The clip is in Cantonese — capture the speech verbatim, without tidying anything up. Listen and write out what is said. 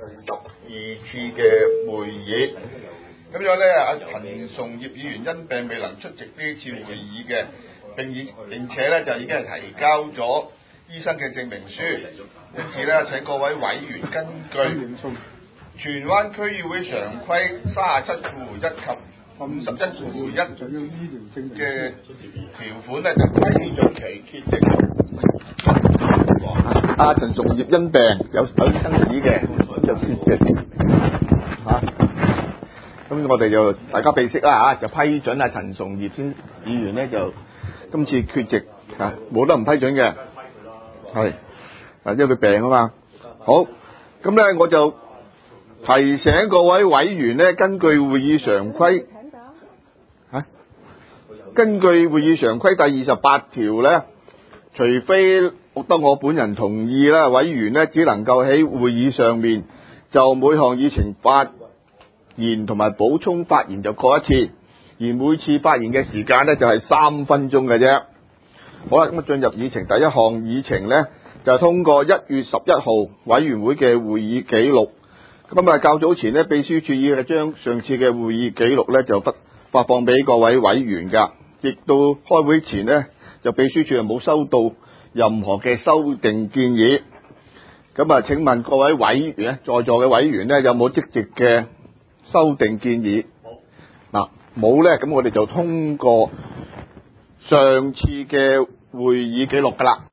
十二次嘅會議。咁樣咧，阿陳崇業議員因病未能出席呢次會議嘅，並已並且咧就已經係提交咗醫生嘅證明書，因此咧請各位委員根據荃灣區議會常規三十七附一及五十一附一嘅條款咧，就批准其缺席。阿陳崇業因病有有醫生紙嘅，就缺席嚇。咁我哋就大家備悉啦嚇，就批准阿陳崇業先議員咧就今次缺席嚇，冇得唔批准嘅，係啊，因為佢病啊嘛。好，咁咧我就提醒各位委員咧，根據會議常規嚇、啊，根據會議常規第二十八條咧，除非得我本人同意啦，委員咧只能夠喺會議上面就每項議程發言同埋補充發言就過一次，而每次發言嘅時間咧就係三分鐘嘅啫。好啦，咁啊進入議程，第一項議程咧就係通過一月十一號委員會嘅會議記錄。咁啊較早前咧，秘書處已經將上次嘅會議記錄咧就發發放俾各位委員㗎，直到開會前咧就秘書處就冇收到任何嘅修訂建議。咁啊請問各位委員咧，在座嘅委員咧有冇積極嘅修訂建議？嗱，冇咧，咁我哋就通過上次嘅會議記錄㗎啦。